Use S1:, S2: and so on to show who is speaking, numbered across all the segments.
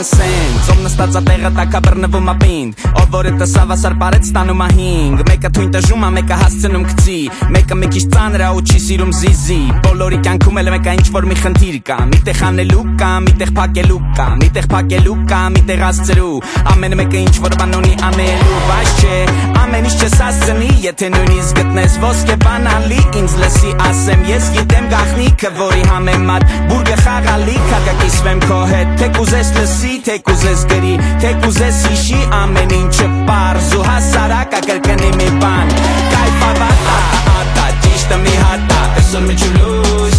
S1: սեն Ծով նստած ատեղը տակա բռնվում ապինդ Ով որ էտը սավասար պարեց ստանում ահինգ Մեկը թույն տժում մեկը հասցնում կծի Մեկը մի քիչ ծանր ու չի սիրում զիզի Բոլորի կյանքում էլ մեկը ինչ-որ մի խնդիր կա Միտեղ անելու կա, միտեղ փակելու կա Միտեղ փակելու կա, միտեղ ասծրու Ամեն մեկը ինչ-որ բան ունի անելու Բայց չէ, ամեն ինչ չես հասցնի Եթե նույնիսկ գտնես ոսկե բանալի Ինձ լսի ասեմ, ես գիտեմ գաղտնիքը Որի համեմատ բուրգը խաղալի Կակակիսվեմ քո հետ, թե կուզես լսի Թե կուզես գրի, թե կուզես հիշի Ամեն ինչը պարզ ու հասարակ Ակրկնի մի բան Կայֆավատա, ատա, ճիշտը մի հատա Այսօր մի ջուլուս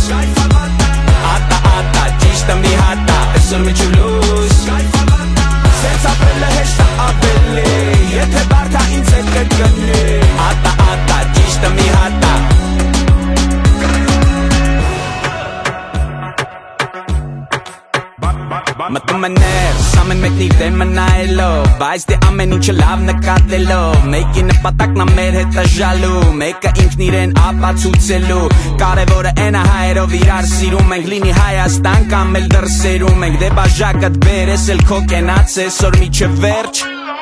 S1: Ատա, ճիշտը մի հատա Այսօր մի ջուլուս Սենց ապրելը հեշտ է ապելի Եթե բարդա ինձ հետ կգնի Ատա, ճիշտը մի հատա Մտում է ներս, ամեն մեկն իր դեմը նայելով Բայց դե ամեն ինչը լավ նկատելով Մեկի նպատակն է մեր հետ տժալու Մեկը ինքն իրեն ապացուցելու Կարևորը են է հայերով իրար սիրում ենք Լինի Հայաստան կամ էլ դրսերում ենք Դե բաժակդ բերես էլ քո կենաց Այսօր միջև վերջ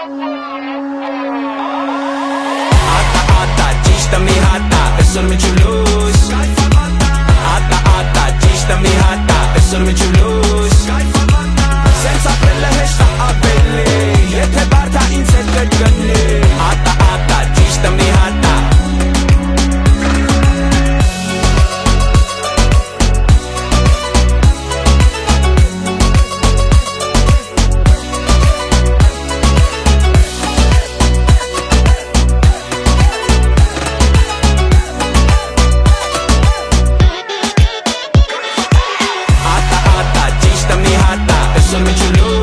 S1: Ատա, ճիշտը մի հատա Այսօր մի ջուլուս Ատա, ճիշտը մի հատա Այսօր մի ջուլուս Սենց ապրելը հեշտ է ապելի Եթե բարդա ինձ հետ կգնի Ատա, ճիշտը մի հատա Ատա, ճիշտը մի հատա Այսօր մի ջուլուս